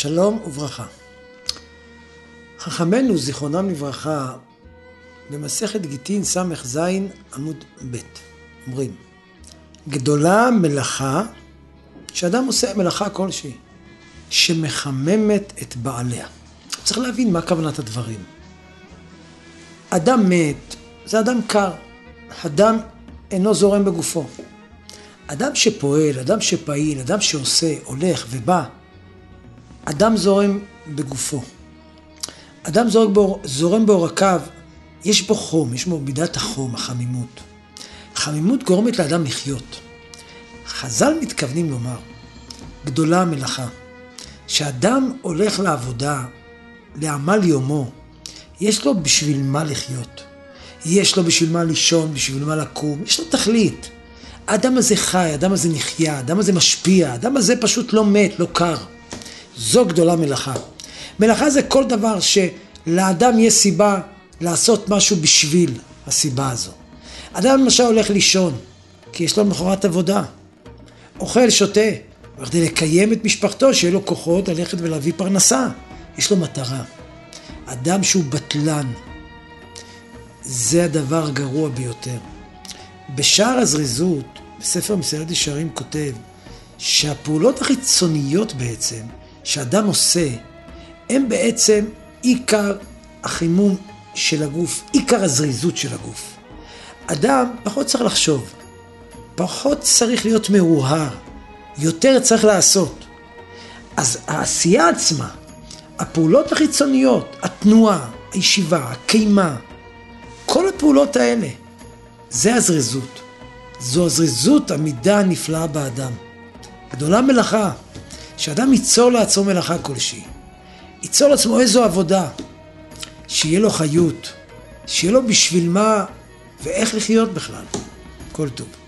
שלום וברכה. חכמינו זיכרונם לברכה במסכת גיטין ס"ז עמוד ב' אומרים, גדולה מלאכה שאדם עושה מלאכה כלשהי שמחממת את בעליה. צריך להבין מה כוונת הדברים. אדם מת זה אדם קר, אדם אינו זורם בגופו. אדם שפועל, אדם שפעיל, אדם שעושה, הולך ובא, אדם זורם בגופו. אדם זורם בעורקיו, יש בו חום, יש בו מידת החום, החמימות. חמימות גורמת לאדם לחיות. חז"ל מתכוונים לומר, גדולה המלאכה, שאדם הולך לעבודה, לעמל יומו, יש לו בשביל מה לחיות. יש לו בשביל מה לישון, בשביל מה לקום, יש לו תכלית. האדם הזה חי, האדם הזה נחיה, האדם הזה משפיע, האדם הזה פשוט לא מת, לא קר. זו גדולה מלאכה. מלאכה זה כל דבר שלאדם יש סיבה לעשות משהו בשביל הסיבה הזו. אדם למשל הולך לישון, כי יש לו מחרת עבודה. אוכל, שותה, וכדי לקיים את משפחתו, שיהיה לו כוחות ללכת ולהביא פרנסה. יש לו מטרה. אדם שהוא בטלן, זה הדבר הגרוע ביותר. בשער הזריזות, בספר מסילת ישרים כותב, שהפעולות החיצוניות בעצם, שאדם עושה, הם בעצם עיקר החימום של הגוף, עיקר הזריזות של הגוף. אדם פחות צריך לחשוב, פחות צריך להיות מאוהר, יותר צריך לעשות. אז העשייה עצמה, הפעולות החיצוניות, התנועה, הישיבה, הקימה, כל הפעולות האלה, זה הזריזות. זו הזריזות, המידה הנפלאה באדם. גדולה מלאכה, שאדם ייצור לעצמו מלאכה כלשהי. ייצור לעצמו איזו עבודה, שיהיה לו חיות, שיהיה לו בשביל מה ואיך לחיות בכלל. כל טוב.